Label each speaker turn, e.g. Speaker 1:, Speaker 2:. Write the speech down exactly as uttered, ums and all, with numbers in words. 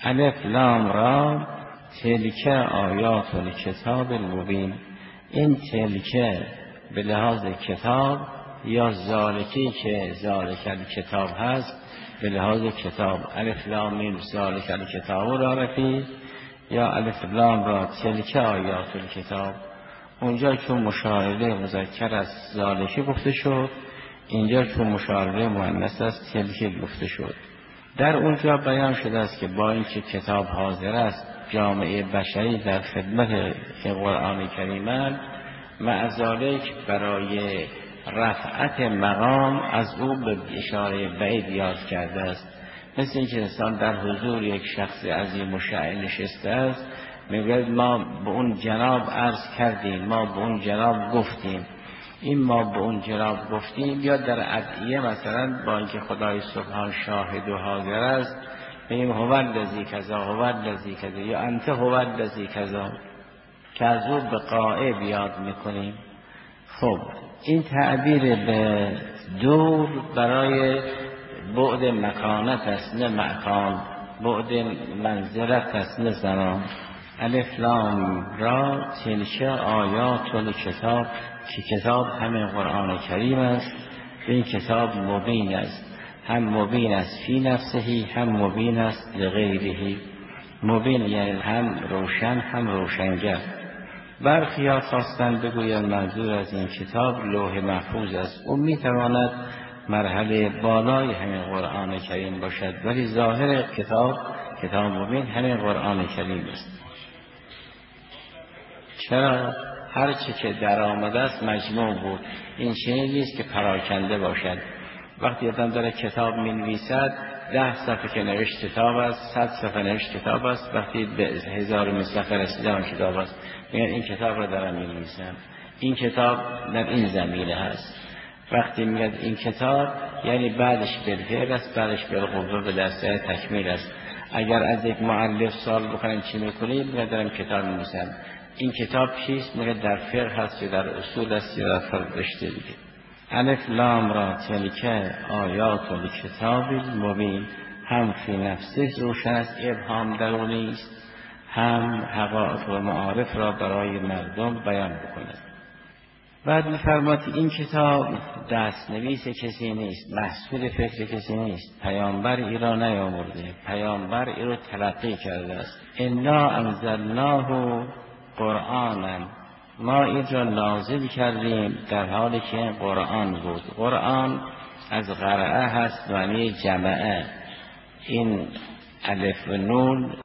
Speaker 1: الف لام را تلک آیات الکتاب المبین. این تلک به لحاظ کتاب یا ذالکی که ذالک الکتاب هست به لحاظ کتاب، الف لام میم ذالک الکتاب را رفی، یا الف لام را تلک آیات الکتاب. اونجا چون مشاهده مذکر از ذالکی گفته شد، اینجا چون مشاهده مؤنث از تلک گفته شد. در اونجا بیان شده است که با اینکه کتاب حاضر است، جامعه بشری در خدمت قرآن کریم، مع ذالک برای رفعت مقام از او به اشاره بعید یاد کرده است. مثل اینکه انسان در حضور یک شخص عظیم و شأن نشسته است، میگه ما به اون جناب عرض کردیم، ما به اون جناب گفتیم. این ما به اون جناب گفتیم یا در ادعیه مثلا با اینکه خدای سبحان شاهد و حاضر است، میگیم هو الذی کذا هو الذی کذا یا انت هو الذی کذا، که از او به غائب یاد میکنیم. خب این تعبیر به دور برای بعد مکانت است نه مکان، بعد منزلت است نه زمان. الف لام را تلک آیات الکتاب، که کتاب همین قرآن کریم است. این کتاب مبین است، هم مبین است فی نفسهی، هم مبین است لغیره. مبین یعنی هم روشن هم روشنگر. برخی ها خواستند بگویند منظور از این کتاب لوح محفوظ است. اون میتواند مرحله بالای همین قرآن کریم باشد، ولی ظاهر کتاب کتاب مبین همین قرآن کریم است. چرا؟ هرچی که در آمده است مجموع بود. این چنین نیست که پراکنده باشد. وقتی آدم داره کتاب می نویسد، ده صفحه که نوشت کتاب است، صد صفحه نوشت کتاب است، وقتی به هزار صفحه رسیده اون کتاب است، میگن این کتاب را دارم می نویسم. این کتاب در این زمینه هست. وقتی میگه این کتاب یعنی بعدش بالفعل است، بعدش بالقوه به دسته تکمیل است. اگر از یک مؤلف سوال بکنن چی میکنی، میگه دارم کتاب می‌نویسم. این کتاب چیست؟ میگه در فقه هست یا در اصول است یا در فرق رشته دیگه. الف لام را تلک آیات الکتاب المبین، هم فی نفسه روشن است، ابهام درونی است، هم حقایق و معارف را برای مردم بیان بکند. بعد می‌فرماید این کتاب دست نویس کسی نیست، محصول فکر کسی نیست، پیامبر ای را نیاورده، پیامبر ای را تلقی کرده است. انا انزلناه قرآنا، ما این را نازل کردیم در حالی که این قرآن بود. قرآن از قرأه هست، معنی جمعه. این الف و نون